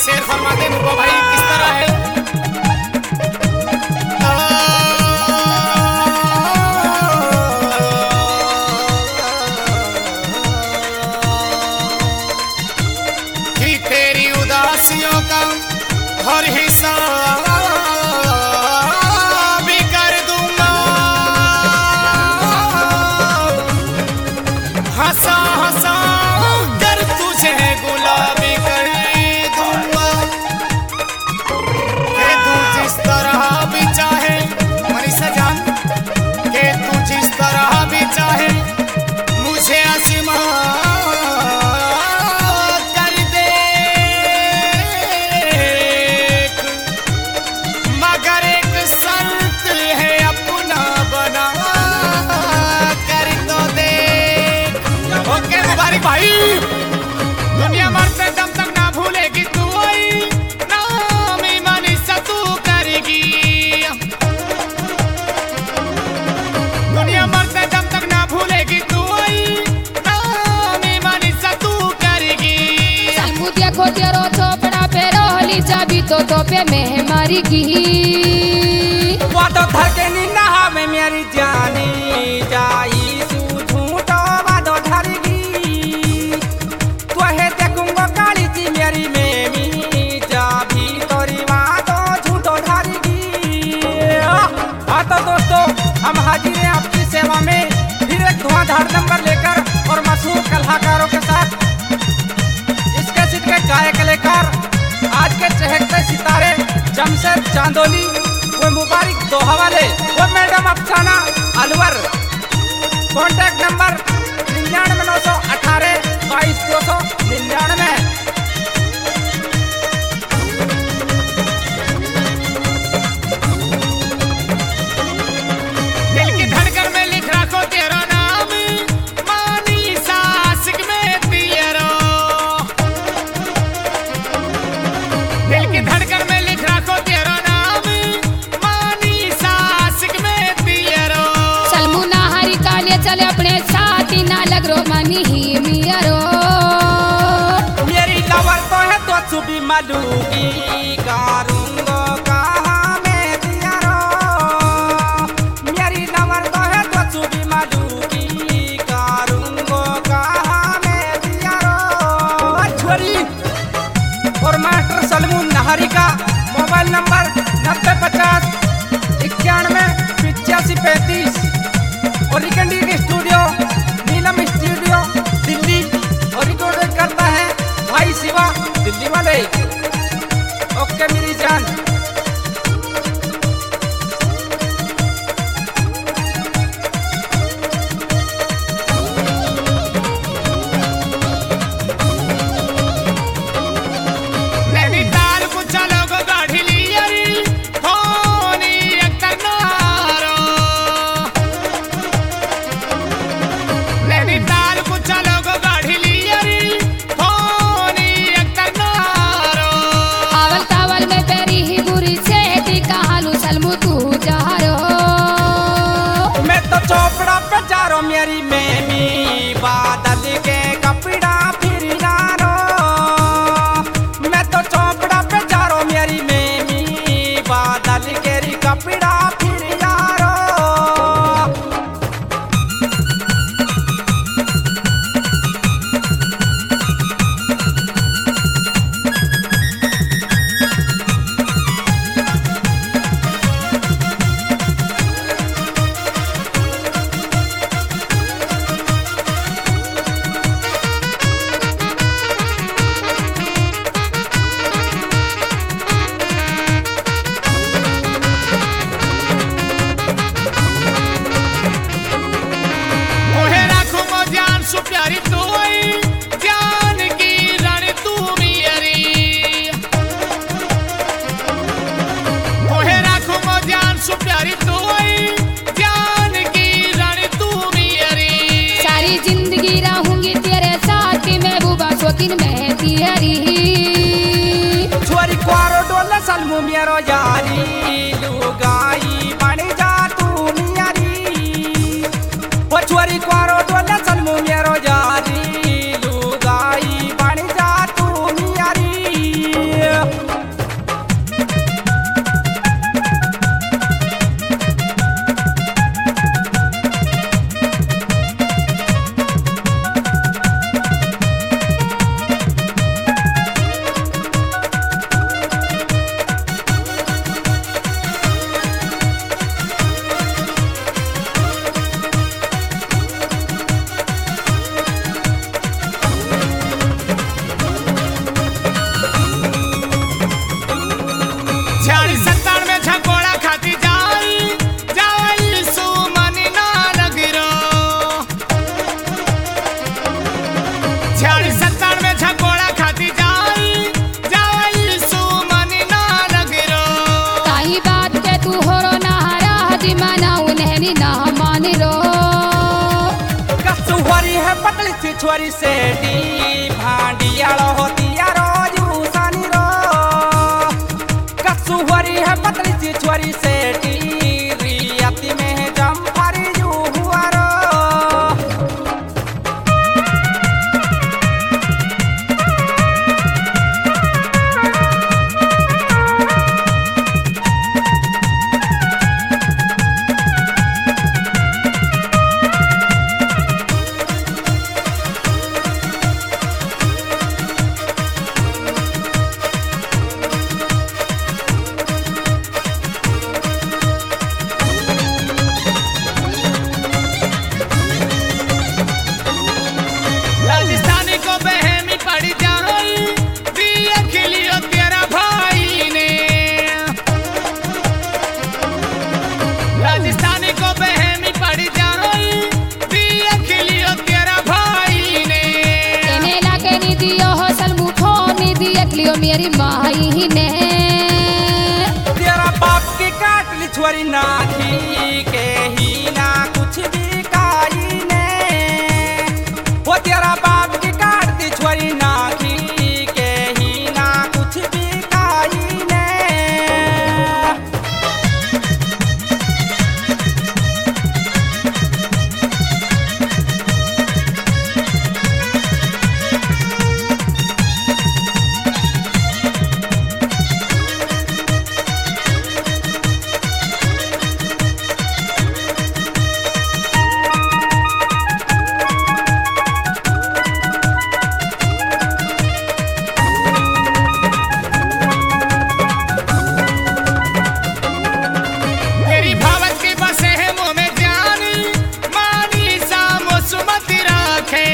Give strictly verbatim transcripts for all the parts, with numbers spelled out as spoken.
शेर फरमा दे मुझको भाई किस तरह है। कि तेरी उदासियों का हर हिसाब भी कर दूंगा, हंसा हंसा कर तुझे गुलाबी कर दूंगा। कि तू जिस तरह भी चाहे मनीषा जान, कि तू जिस तरह भी चाहे मुझे आसमां कर दे, मगर एक शर्त है अपना बना कर तो दे। ओके मुबारक भाई, दुनिया मरते दम तक ना भूलेगी तू आई, नामी मनीषा तू करेगी। दुनिया मरते दम तक ना भूलेगी तू आई, नामी मनीषा तू करेगी। सलमुदिया खोतियारो चोपड़ा पे रोली चाबी तो तो पे में मारेगी। वो तो धड़के नी नहा में मेरी जानी जाई सू झूठो वादो धरगी। तो है देखूंगा काली जी मेरी मेमी जाभी तोरी वादो झूठो धरगी। हाँ तो दोस्तों हम हाजिर हैं आपकी सेवा में फिर एक धुआंधार नंबर लेकर और मशहूर कलाकारों के साथ। इसके सिद्ध के गायक कलाकार आज के चहकते सितारे जमशेद चांदोली, वो मुबारक दो हवाले, वो मैडम अफसाना अलवर। कॉन्टैक्ट नंबर निन्यानवे नौ सौ अठारह बाईस दो सौ निन्यानवे। दिल की धड़कन में लिख रखो तेरा नाम, मनीषा आशिक में पियरो। दिल की धड़कन में लिख रखो तेरा नाम, मनीषा आशिक में पियरो। सलमुना हरी काले चले अपने साथ ही ना लग रो मनी ही मियरो। मेरी लवर तो है तो सुबी मलूगी कारूंगो कहाँ में दिया रो। मेरी लवर तो है तो सुबी मलूगी कारूंगो कहाँ में दिया रो। छोरी और मास्टर सलमून नहरी का मोबाइल नंबर नब्बे पचास इक्यानवे पिचासी पैंतीस और recording studio Neelam studio Delhi और रिकॉर्डिंग करता है भाई शिवा दिल्ली वाले। ओके मेरी जान। नैनीताल को चलो गाड़ी लियरी होनी अक्तर नारो। नैनीताल को चलो गाड़ी लियरी होनी अक्तर नारो। आवल तावल में तेरी ही बुरी से कहालू सलमू तू जा रो। मैं तो चोपड़ा पे जा रो मेरी मेमी बादल के कपड़ा फिर ना रो। मैं तो चोपड़ा पे जा रो मेरी मेमी बादल के री कपड़ा फिर ना रो। ओहे राखो मो जान सु प्यारी तू आई, जान की रानी तू मेरी। ओहे राखो मो जान सु प्यारी तू आई, जान की रानी तू मेरी। सारी जिंदगी रहूंगी तेरे साथ महबूबा शौकीन में तेरी। छोरी क्वारो डोला सलमू मेरो यारी लुगाई बन जा तू नियारी। वो छोरी क्वारो डोला सलमू मेरो यारी लुगाई बन जा तू नियारी। छोरी सेटी भांडियाल होतिया रोजू सानी रो कसु हरी है पतली सी छोरी सेटी रियाती में है जम्फारी जू हुआ रो राजस्थानी को बहमी पड़ जाई दिया खिलियो तेरा भाई ने राजस्थानी को बहमी पड़ जाई दिया खिलियो तेरा भाई ने एने लाके नी दियो हो सलमुठो नी दिया लियो मेरी माई ने तेरा बाप की काट ली छोरी नाखी के ही ना कुछ भी काई ने वो तेरा बाप की काट दी छोरी नाखी के ही ना कुछ भी काई ने तेरी भावत की बसे है मुँह में जानी मानी सामो सुमति राखे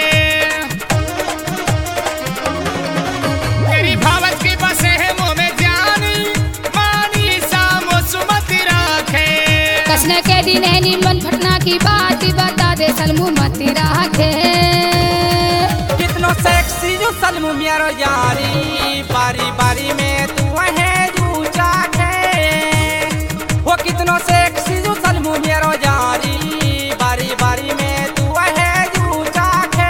तेरी भावत की बसे है मुँह में जानी मानी सामो सुमति राखे कसने के दिन है नी मन फटना की बात ही बता दे सलमू मती राखे कितनो सेक्सी जो सलमू मेरो यारी बारी बारी में तू है जू चाखे वो कितनो सेक्सी जो सलमू मेरो यारी बारी बारी में तू है जू चाखे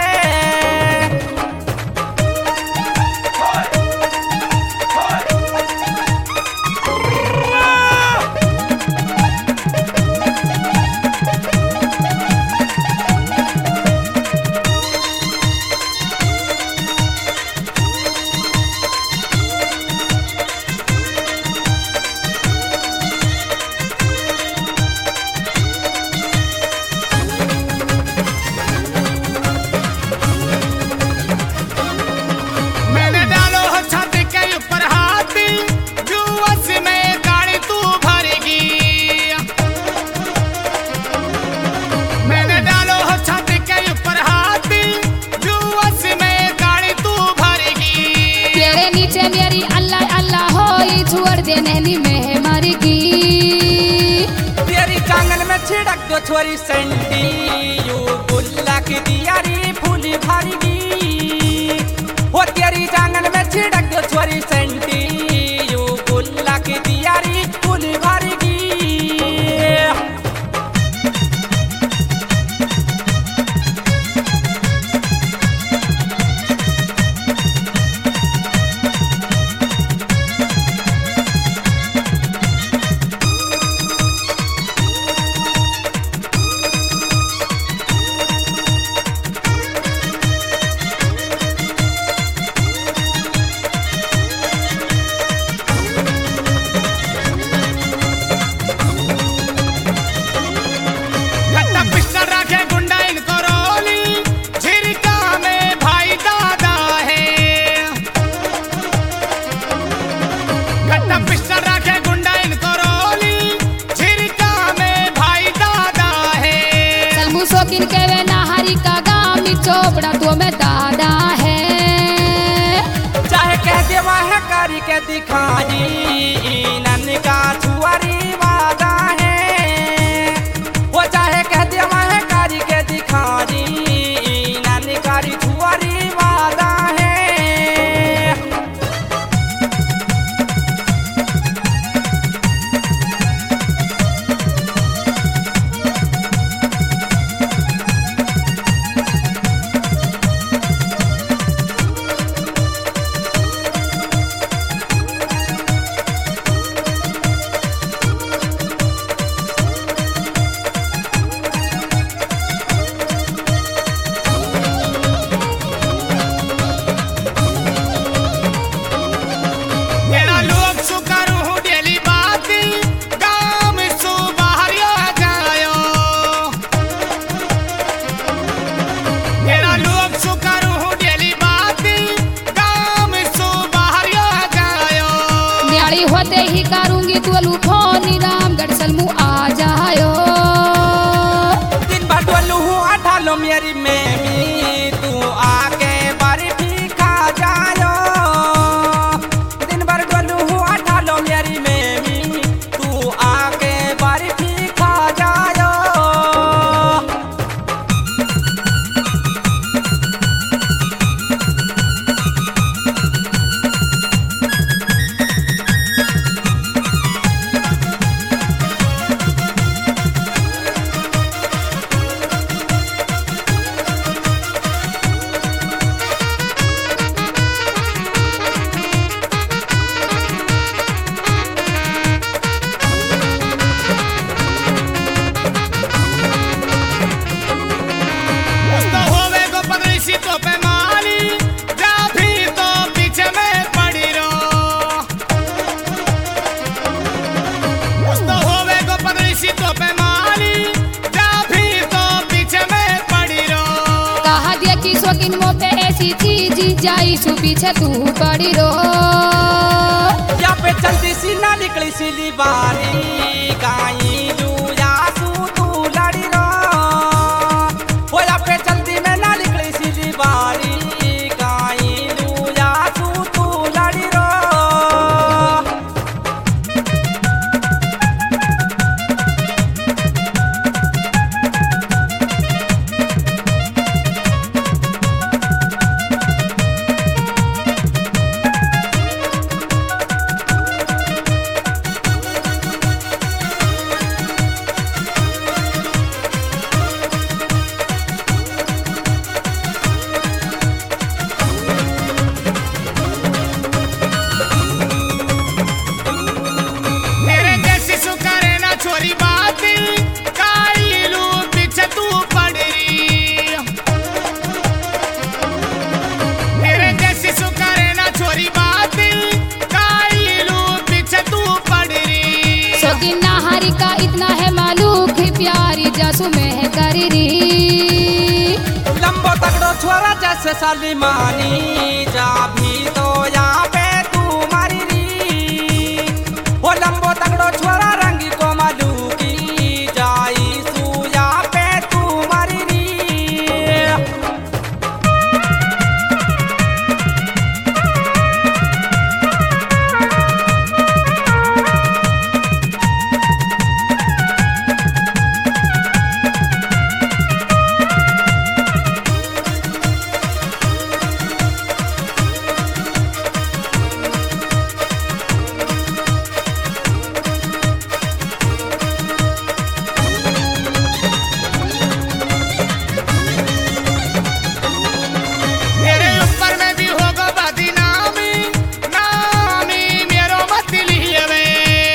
मैंने डालो हो छाती के ऊपर हाथ जुआस में गाड़ी तू भरेगी मैंने डालो हो छाती के ऊपर हाथ जुआस में गाड़ी तू भरेगी तेरे नीचे मेरी अल्लाह अल्लाह होई छोड़ दे नैनी में मरगी तेरी जांगल में छिड़क दो छोरी संटी यू गुल्ला की दियारी फूली भरगी वो तेरी जांगल में छिड़क दो छोरी संटी यू गुल्ला की दियारी फूली भरगी घट्टा पिस्टल रखे गुंडा इनको रोली झिरका में भाई दादा है घट्टा पिस्टल रखे गुंडा इनको रोली झिरका में भाई दादा है सलमू शौकीन के वे नाहरी का गामी चोपड़ा तो में दादा है चाहे कह दे वह करी के दिखाई नन का छुआरी वादा है वो चाहे कह दे वह करी के दिखाई नन कारी छुआरी वादा है ऐसी चीज जाई सु पीछे तू पड़ी रो। या पे चलती सी ना निकली सिली बारी काई लूया सू तू लड़ी रो। ओ या पे चलती में ना निकली सिली बारी काई लूया सू तू लड़ी रो। मेरे जैसी सुकरे ना छोरी बात काई लू पीछे तू पड़ रही। मेरे जैसी सुकरे ना छोरी बात काई लू पीछे तू पड़ रही। शौकीन नाहरी का इतना है मालूम कि प्यारी जासू में करी री। लंबो तगड़ो छोरा जैसे सलीमानी जा भी तो यहाँ पे तू मारी री। वो लंबो तगड़ो छोरा रंगी को मालू की जाई सू यहाँ पे तू मारी री। मेरे ऊपर में भी होगा बदनामी नामी मेरो मत लिए वे।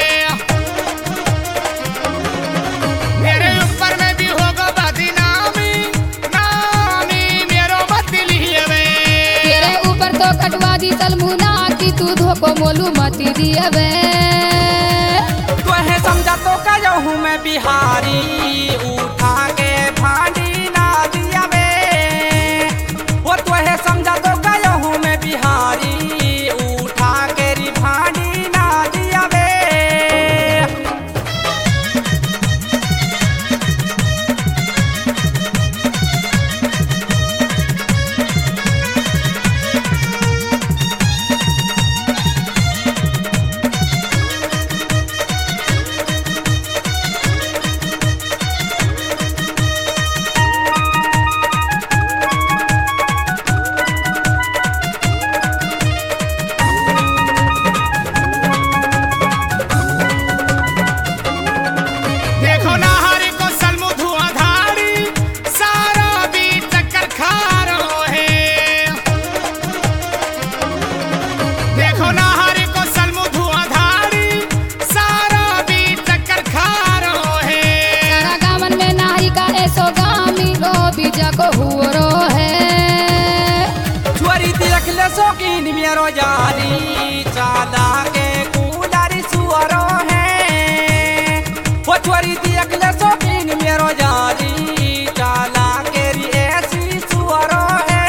मेरे ऊपर में भी होगा बदनामी नामी मेरो मत लिए वे। तेरे ऊपर तो कटवा दी तलमुना की तू धोको मोलू मती दिए वे। तो है समझा तो कहो हूँ मैं बिहारी उठा के भांडी ना दिया वे। वो तो है समझा तो कहो हूँ मैं बिहारी उठा के री भांडी ना दिया वे। देखो नाहरी को सलमू धुआंधारी सारा भी चक्कर खा रहो है। देखो नाहरी को सलमू धुआंधारी सारा भी चक्कर खा रहो है। सारा गावन में नारी का ऐसो गामी रो बीजा को हुआ रो है। छोरी तिलक ले शौकीन मेरो जारी चाला के कूलरी सुअरो है। वो छोरी तिलक ले शौकीन मेरो जारी चाला के री ऐसी सुअरो है।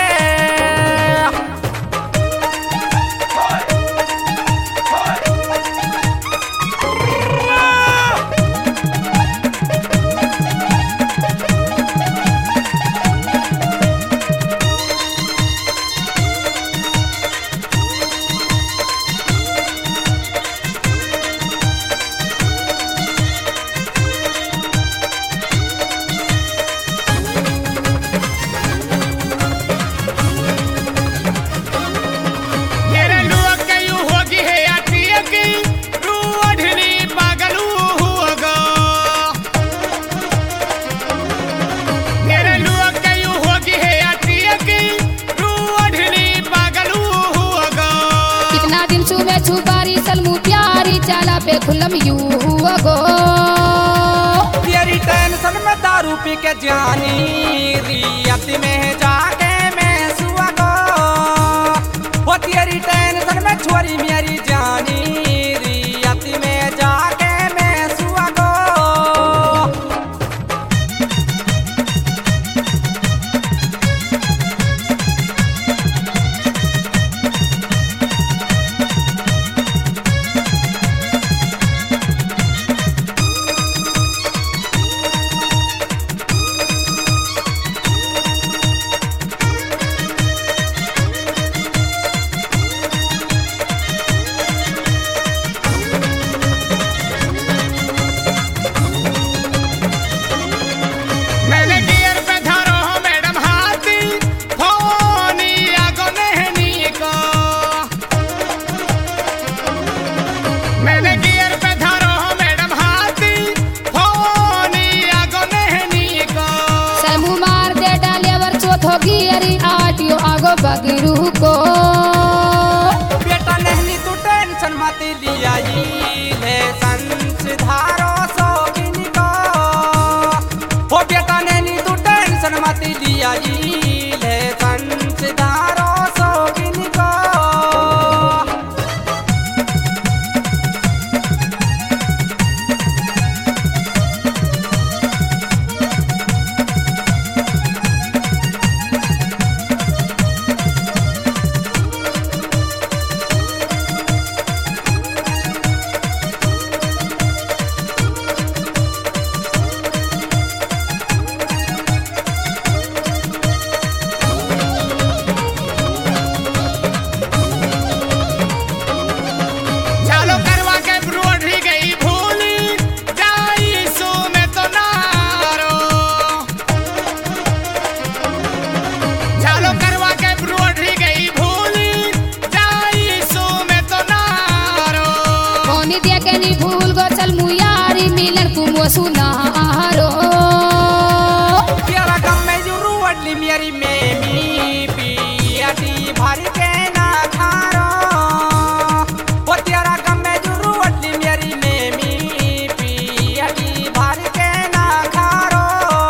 मेरे लुअक के यूं होगी है आटिया की रू अढ़नी पागलू होगा। मेरे लुअक के यूं होगी है आटिया की रू अढ़नी पागलू होगा। कितना दिन सुबह छुपारी सलमू प्यारी चाला पे खुलम यू हुआ गो। तेरी टेंशन में दारू पी के जानी रियत में जाके मैं सुआ गो। वो तेरी टेंशन में छोरी मेरी जानी रियत में जाके मैं सुआ गो। को बगरू को। बेटा नहीं तू टेंशन मत लिया ले संसधारो सोगिन को। हो बेटा नहीं तू टेंशन मत लिया ले संसधारो सोगिन को। चालो करवा के ब्रोढ़ी गई भूली जाई सो में तो नारो। चालो करवा के ब्रोढ़ी गई भूली जाई सो में तो नारो। कोनी दिया के नी भूल गो चल मुयारी मिलन कुमो सुनारो। तेरा गम में जरूर अडली मेरी मेमी पियाटी भर के ना खारो। वो तेरा गम में जरूर अडली मेरी मेमी पियाटी भर के ना खारो।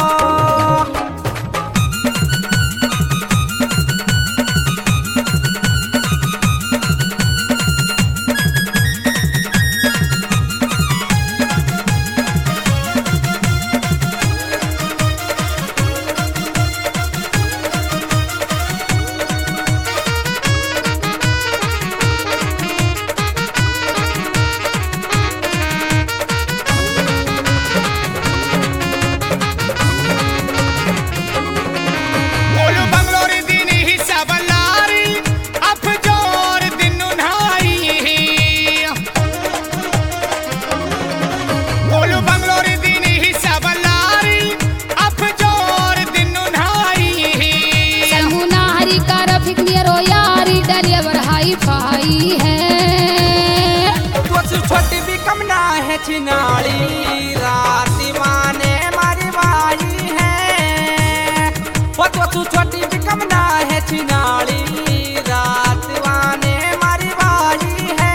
बोलू बंगलोरी दिन हिस्सा बल्लारी अफ जोर दिन उन्हाई। बोलू बंगलोरी दिन हिस्सा बल्लारी अफ जोर दिन उन्हाई। चल मुनारी का रफिक नियरो यारी डरियर हाई फाई है। तो छोटी भी कम ना है छिनाली राती माने मारी बाई है। वो तो छोटी भी कम ना है छिनाली रात वाने मारी बाई है।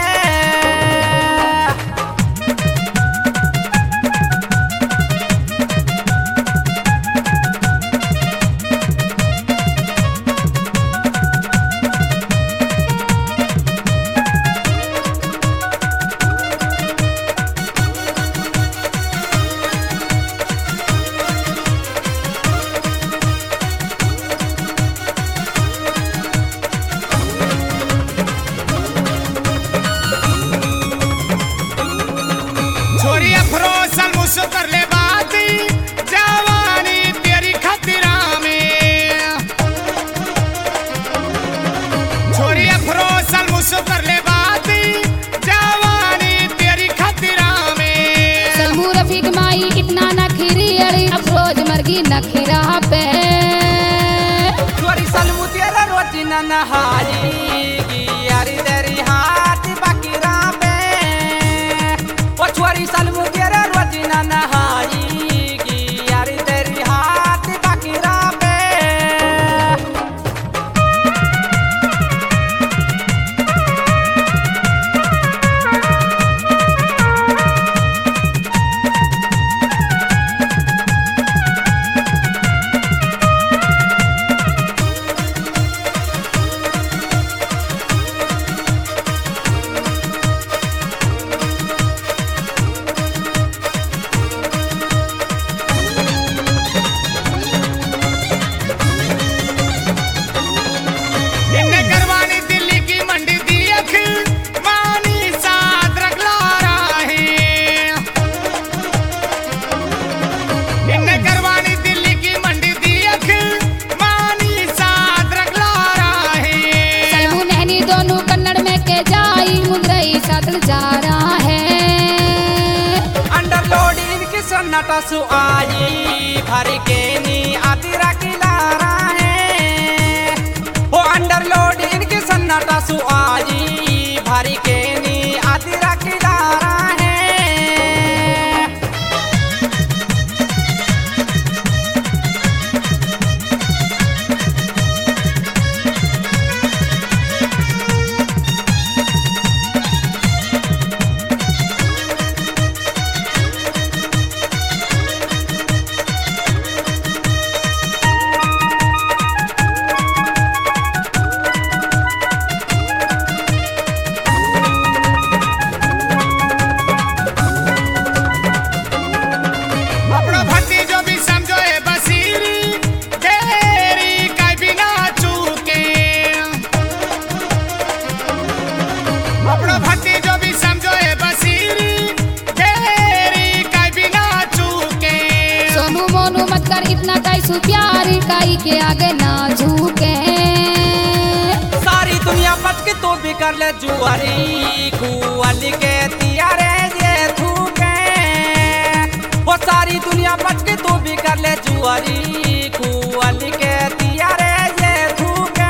छोरी अफरोसल मुझसे कर ले बाती जवानी तेरी खतरा में। छोरी अफरोसल मुझसे कर ले बाती जवानी तेरी खतरा में। चल मु रफिक माई इतना नखरी अड़ी अफरोज मरगी नखरा पे। चोरी सलमू तेरा रोटी न नहाई यारी तेरी हाथ बकरा पे। ओ छोरी सलमू तेरा रोटी न नहाई यारी तेरी हाथ बकरा पे। इन्ने करवानी दिल्ली की मंडी दी अख मानी साथ रखला रहे। इन्ने करवानी दिल्ली की मंडी दी अख मानी साथ रखला रहे। चल मु नहनी दोनों कन्नड़ में के जाई मुंदरई सातल जा रहा है। अंडर लोड इनकी सन्नाटा सु आई भर के नी आती रखला रहा है। ओ अंडर लोड इनकी सन्नाटा सु आई भर के नी आती रखला रहा है। तू भी कर ले जुआरी कुआली के तियारे ये थूके वो सारी दुनिया बच के तू भी कर ले जुआरी कुआली के तियारे ये थूके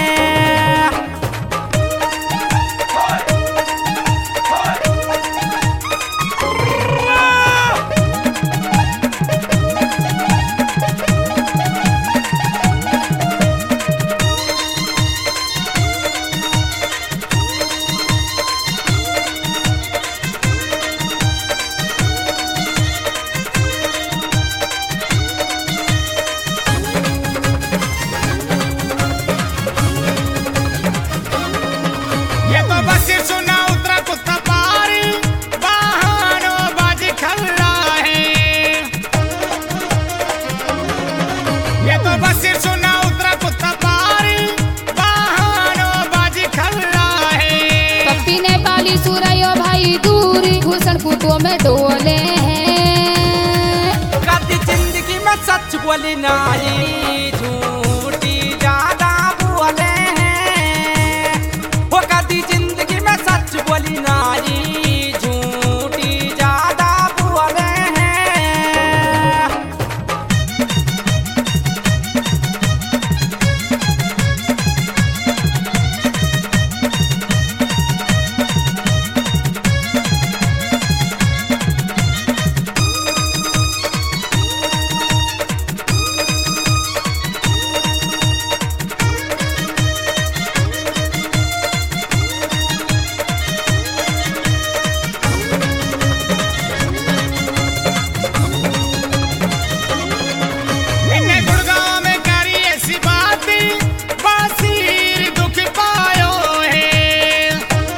ये तो बस सुना उतरा कुत्ता पारी बहानों बाजी खल्ला है। ये तो बस सुना उतरा कुत्ता पारी बहानों बाजी खल्ला है। पप्पी ने पाली सुरयो भाई दूरी घुसन पुतों में डोले हैं। कभी जिंदगी में सच बोली नाई झूठी ज्यादा बोले हैं वो कभी जिंदगी में सच बोली नाई झूठी ज्यादा बोले हैं इन्हें गुड़गांव में करी ऐसी बाती बसीर दुख पायो है।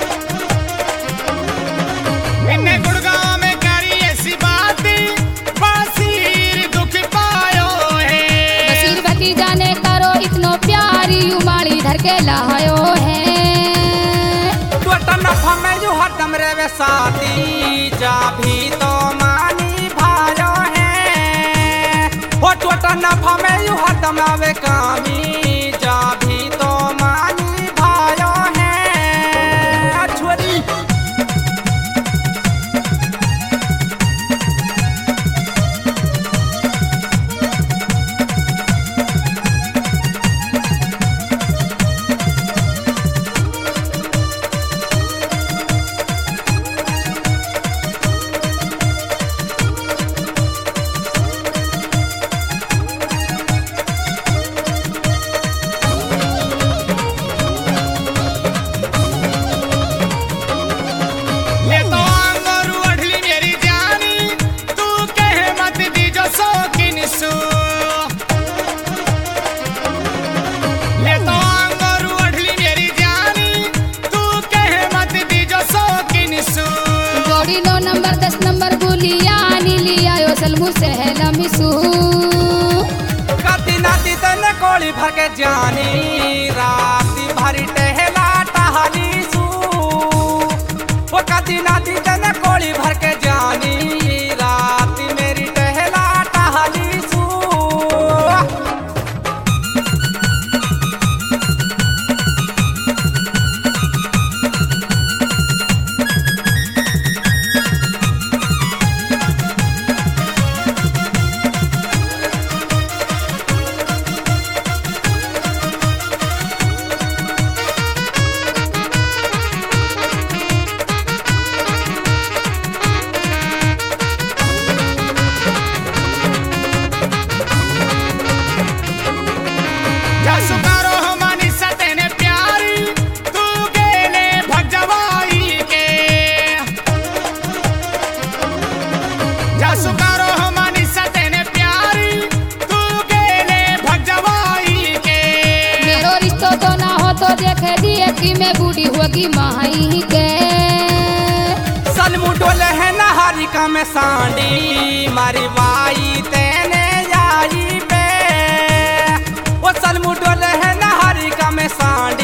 इन्हें गुड़गांव में करी ऐसी बाती बसीर दुख पायो है। बसीर भतीजा ने करो इतनो प्यारी उमाड़ी धर के लायो है। तो टनफ में जो हरदम रे वे साथी जा भी तो मानी भायो है वो तो टनफ में जो हरदम आवे कामी जा भी तो मानी भायो है छोरी ये तो आंगरू अढ़ली मेरी जानी तू कहे मत दीजो शौकीन सू। ये तो आंगरू अढ़ली मेरी जानी तू कहे मत दीजो शौकीन सू। जोड़ी नौ नंबर दस नंबर गुलिया नीली आयो सलमू सहला मिसू। कति नाती तने कोली भर के जानी राती भरी टहला टहली सू वो कति नाती तने कोली भर के जानी राती मेरी टहला टहली सू सुकारो हमारी सतेने प्यारी तू गेले भग जवाई के। जा सुकारो हमारी सतेने प्यारी तू गेले भग जवाई के। मेरो रिश्तो तो ना हो तो देखे दिए कि मैं बूढ़ी होगी माई के। सलमू डोले है नहारी का में सांडी मारी वाई तेने आई पे वो सलमू डोले है नहारी का में सांडी